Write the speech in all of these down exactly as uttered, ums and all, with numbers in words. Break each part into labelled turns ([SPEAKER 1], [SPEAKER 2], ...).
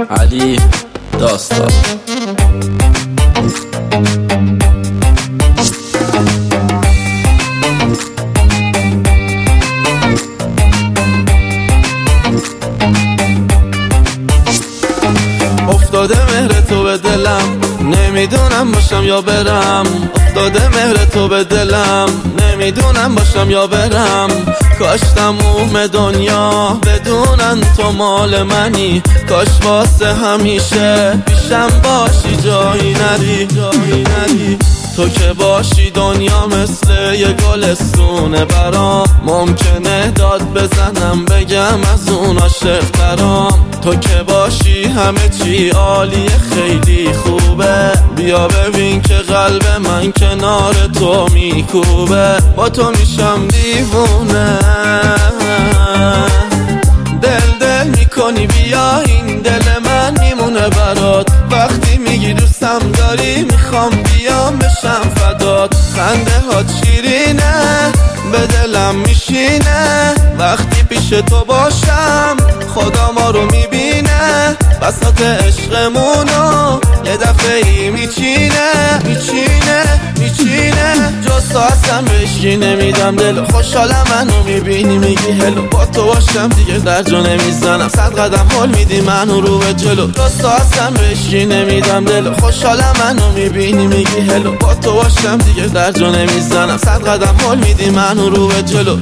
[SPEAKER 1] علی داستان. افتاده مهر تو به دلم، نمیدونم باشم یا برم. افتاده مهر تو به دلم، نمیدونم باشم یا برم. کاش تموم دنیا بدونن تو مال منی، کاش واسه همیشه پیشم باشی، جایی نری جایی نری. تو که باشی دنیا مثل یه گلستونه برام، ممکنه داد بزنم بگم از اون عاشق ترام. تو که باشی همه چی عالیه، خیلی خوبه. بیا ببین که قلب من کنار تو میکوبه. با تو میشم دیوونه، دل دل میکنی، بیا این دل من میمونه برات. وقتی میگی دوستم داری میخوام بیام بشم فدات. خنده ها شیرینه به دلم میشینه، وقتی پیش تو باشم خدا ما رو میبینه. بساط عشقمونو یه دفعه ای میچینه میچینه میچینه. جز تو اصلا بهشی نمیدم دل، خوشحالم منو میبینی میگی هلو. با تو باشم دیگه در جا نمیزنم، صد قدم حال میدی منو رو به جلو. جز تو اصلا بهشی نمیدم دل، خوشحالم منو میبینی میگی هلو. با تو باشم دیگه در جا نمیزنم، صد قدم حال میدی منو رو به جلو.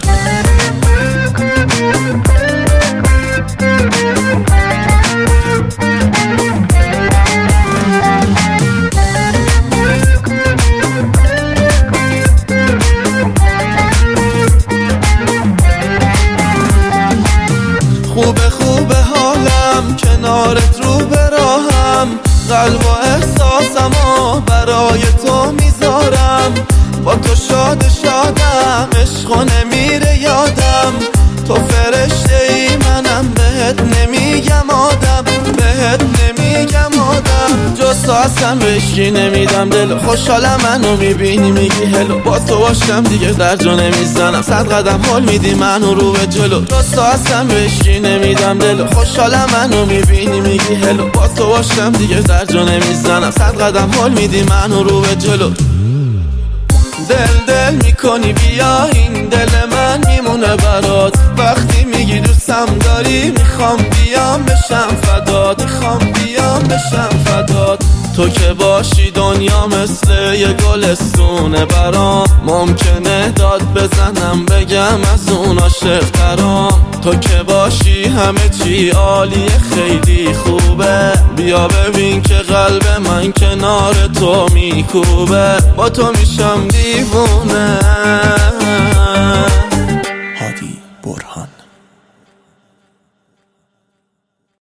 [SPEAKER 1] خوبه خوبه حالم کنارت رو براهم، قلب و احساسمو برای تو میذارم. با تو شاد شادم، عشقو نمیره یادم. تو فرشته ای منم، بهت نمیگم آدم، بهت نمیگم آدم. جز تو اصلا بهشی نمیدم دل، خوشحالم منو میبینی میگی هلو. با تو باشم دیگه در جا نمیزنم، صد قدم حال میدی منو رو به جلو. جز تو اصلا بهشی نمیدم دل، خوشحالم منو میبینی میگی هلو. با تو باشم دیگه در جا نمیزنم، صد قدم حال میدی منو رو به جلو. دل دل میکنی، بیا این دل من میمونه برات. وقتی میگی دوستم داری میخوام بیام بشم فدات، میخوام بیام بشم فدات. تو که باشی دنیا مثل یه گلستونه برام، ممکنه داد بزنم بگم از اون عاشق ترام. تو که باشی همه چی عالیه، خیلی خوبه. بیا ببین که قلب من کنار تو میکوبه. با تو میشم دیوونه.